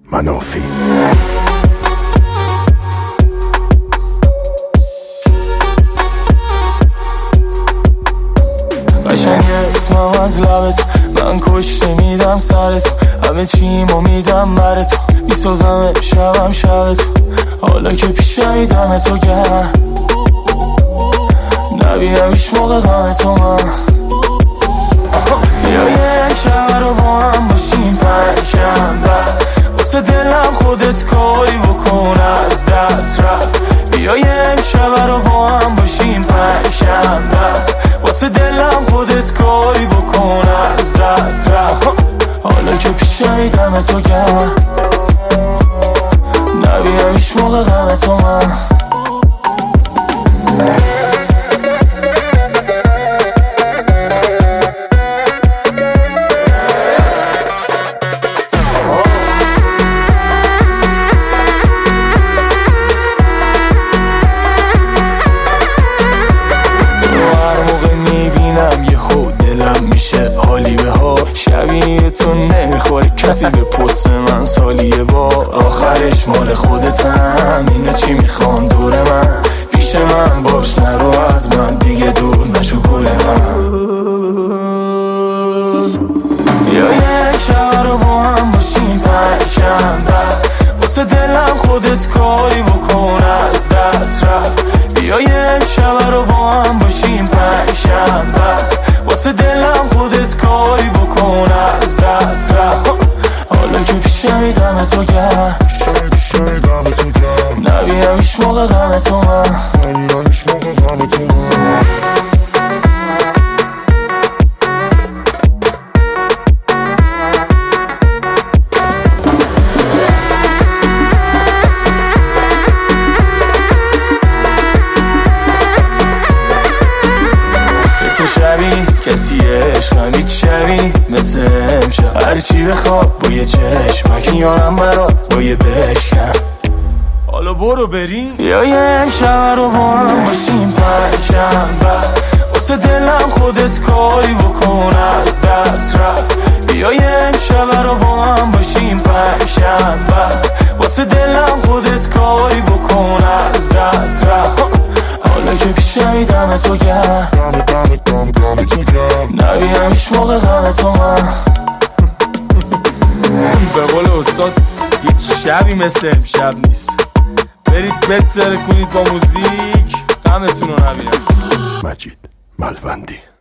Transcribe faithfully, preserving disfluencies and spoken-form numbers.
منافی. قشنگ اسمم از لبت، من کشته میدم سرت، همه چیمو میدم بر تو، میسازم شبم شب تو، حالا که پیشمی دم تو گرم، نبینم هیچ موقع غم تو من. بیا یه شب رو با هم باشیم پنجشنبه بس، واسه دلم خودت کاری بکن از دست رفت. بیا یه شب رو با هم باشیم پنجشنبه بس، واسه دلم خودت کاری بکن از دست رفت. حالا که پیشمی دم تو گرم، نبینم هیچ موقع غم تو من. شبیه تو نمیخوره کسی به پست من سالیه بار، آخرش مال خودتم، اینه چی میخوان دور من، پیش من باش نرو از من دیگه دور نشو گل من. یا یه شب رو با هم باشیم پنجشنبه بس، واسه دلم خودت کاری بکن از دست رفت. بیا یه شب رو با هم باشیم پنجشنبه بس، واسه دلم خودت کاری بکن از دست رفت. حالا که پیشمی دم تو گرم، نبینم هیچ موقع غم تو من. شبی کسی عشقم هیچ شبی مثل امشب، هرچی بخواب با یه چشمک یارم برات با یه بشکم. حالا برو بریم یا یه امشب رو با هم باشیم پنجشنبه بس، واسه دلم خودت کاری بکن از دست رفت. بیا یه امشب رو با هم باشیم پنجشنبه بس، واسه دلم خودت کاری بکن از دست رفت. حالا که پیشمی دم تو گرم، نبینم هیچ موقع غم تو من. به قول استاد هیچ شبی مثل امشب نیست، برید بتره کنید با موزیک، غمتون رو نبینم. مجید ملوندی.